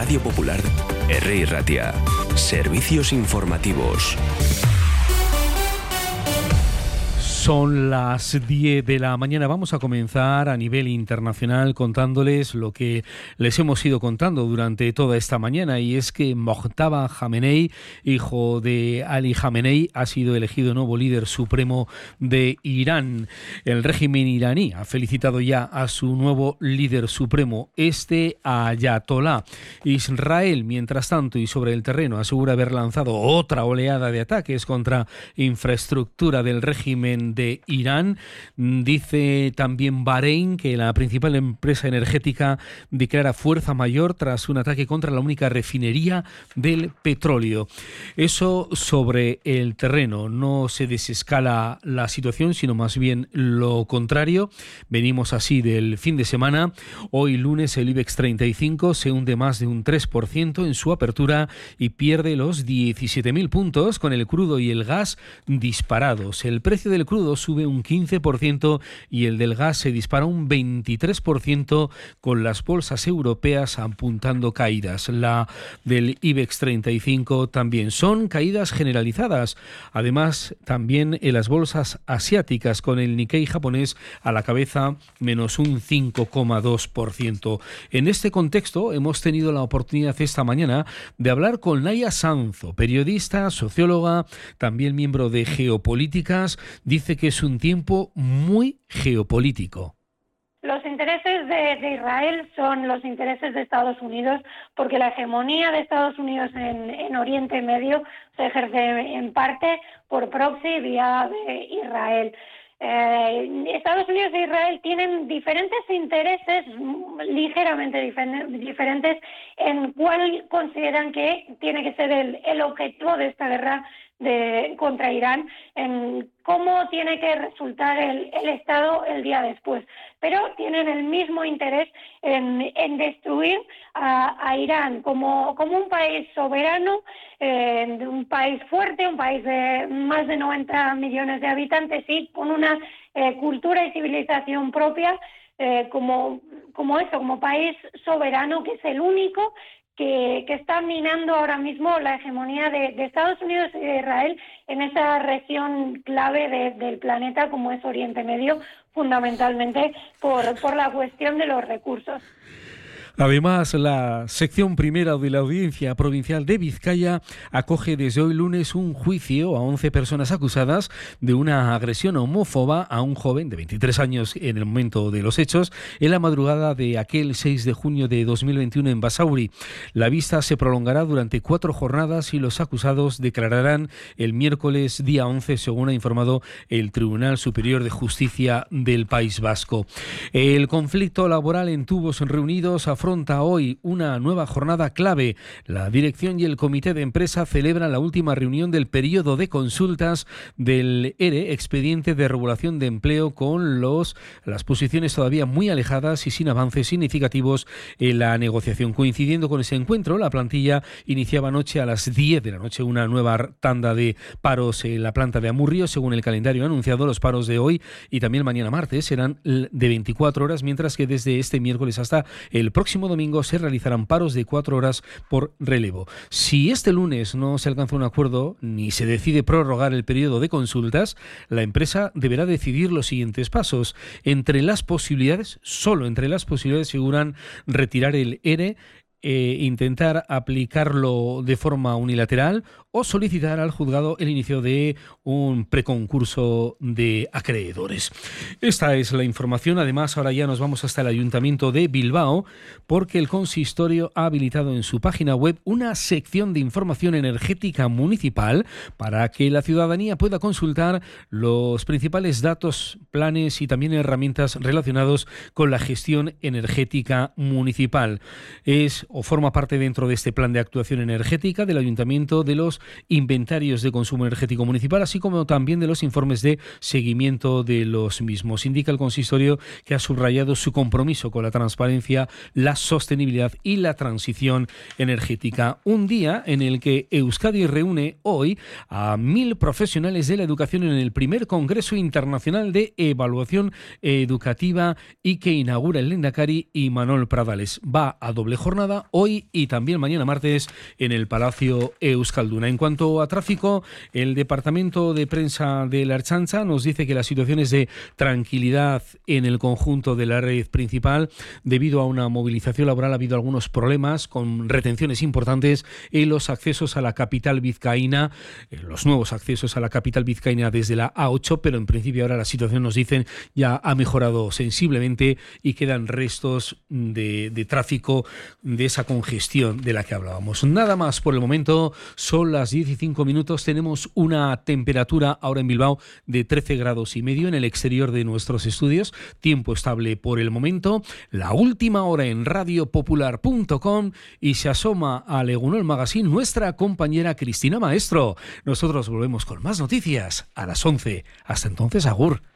Radio Popular, R. Ratia. Servicios informativos. Son las 10 de la mañana. Vamos a comenzar a nivel internacional contándoles lo que les hemos ido contando durante toda esta mañana, y es que Mojtaba Khamenei, hijo de Ali Khamenei, ha sido elegido nuevo líder supremo de Irán. El régimen iraní ha felicitado ya a su nuevo líder supremo, Ayatollah. Israel, mientras tanto, y sobre el terreno, asegura haber lanzado otra oleada de ataques contra infraestructura del régimen de Irán. Dice también Bahrein que la principal empresa energética declara fuerza mayor tras un ataque contra la única refinería del petróleo. Eso sobre el terreno. No se desescala la situación, sino más bien lo contrario. Venimos así del fin de semana. Hoy lunes el IBEX 35 se hunde más de un 3% en su apertura y pierde los 17.000 puntos, con el crudo y el gas disparados. El precio del crudo sube un 15% y el del gas se dispara un 23%, con las bolsas europeas apuntando caídas. La del IBEX 35 también son caídas generalizadas. Además, también en las bolsas asiáticas, con el Nikkei japonés a la cabeza, menos un 5,2%. En este contexto hemos tenido la oportunidad esta mañana de hablar con Naya Sanzo, periodista, socióloga, también miembro de Geopolíticas. Dice que es un tiempo muy geopolítico. Los intereses de Israel son los intereses de Estados Unidos, porque la hegemonía de Estados Unidos en Oriente Medio se ejerce en parte por proxy vía de Israel. Estados Unidos e Israel tienen diferentes intereses, ligeramente diferentes, en cuál consideran que tiene que ser el objetivo de esta guerra contra Irán, en cómo tiene que resultar el Estado el día después. Pero tienen el mismo interés en destruir a Irán como un país soberano, un país fuerte, un país de más de 90 millones de habitantes y con una cultura y civilización propia, como país soberano, que es el único que está minando ahora mismo la hegemonía de Estados Unidos y de Israel en esa región clave del planeta como es Oriente Medio, fundamentalmente por la cuestión de los recursos. Además, la sección primera de la Audiencia Provincial de Vizcaya acoge desde hoy lunes un juicio a 11 personas acusadas de una agresión homófoba a un joven de 23 años en el momento de los hechos, en la madrugada de aquel 6 de junio de 2021 en Basauri. La vista se prolongará durante 4 jornadas y los acusados declararán el miércoles día 11, según ha informado el Tribunal Superior de Justicia del País Vasco. El conflicto laboral en Tubos Reunidos afronta hoy una nueva jornada clave. La dirección y el comité de empresa celebran la última reunión del periodo de consultas del ERE, expediente de regulación de empleo, con las posiciones todavía muy alejadas y sin avances significativos en la negociación. Coincidiendo con ese encuentro, la plantilla iniciaba anoche a las 10 de la noche una nueva tanda de paros en la planta de Amurrio. Según el calendario anunciado, los paros de hoy y también mañana martes serán de 24 horas, mientras que desde este miércoles hasta el próximo domingo se realizarán paros de 4 horas por relevo. Si este lunes no se alcanza un acuerdo ni se decide prorrogar el periodo de consultas, la empresa deberá decidir los siguientes pasos. Solo entre las posibilidades figuran retirar el ERE, intentar aplicarlo de forma unilateral o solicitar al juzgado el inicio de un preconcurso de acreedores. Esta es la información. Además, ahora ya nos vamos hasta el Ayuntamiento de Bilbao, porque el consistorio ha habilitado en su página web una sección de información energética municipal para que la ciudadanía pueda consultar los principales datos, planes y también herramientas relacionados con la gestión energética municipal. Forma parte dentro de este plan de actuación energética del Ayuntamiento de los los inventarios de consumo energético municipal, así como también de los informes de seguimiento de los mismos. Indica el consistorio que ha subrayado su compromiso con la transparencia, la sostenibilidad y la transición energética. Un día en el que Euskadi reúne hoy a 1.000 profesionales de la educación en el primer Congreso Internacional de Evaluación Educativa y que inaugura el Lehendakari Imanol Pradales. Va a doble jornada hoy y también mañana martes en el Palacio Euskalduna. En cuanto a tráfico, el Departamento de Prensa de la Ertzaintza nos dice que la situación es de tranquilidad en el conjunto de la red principal. Debido a una movilización laboral ha habido algunos problemas con retenciones importantes en los accesos a la capital vizcaína, los nuevos accesos a la capital vizcaína desde la A8, pero en principio ahora la situación, nos dicen, ya ha mejorado sensiblemente y quedan restos de tráfico de esa congestión de la que hablábamos. Nada más por el momento, son las 15 minutos, tenemos una temperatura ahora en Bilbao de 13 grados y medio en el exterior de nuestros estudios, tiempo estable por el momento. La última hora en radiopopular.com y se asoma a Egunol Magazine nuestra compañera Cristina Maestro. Nosotros volvemos con más noticias a las 11. Hasta entonces, agur.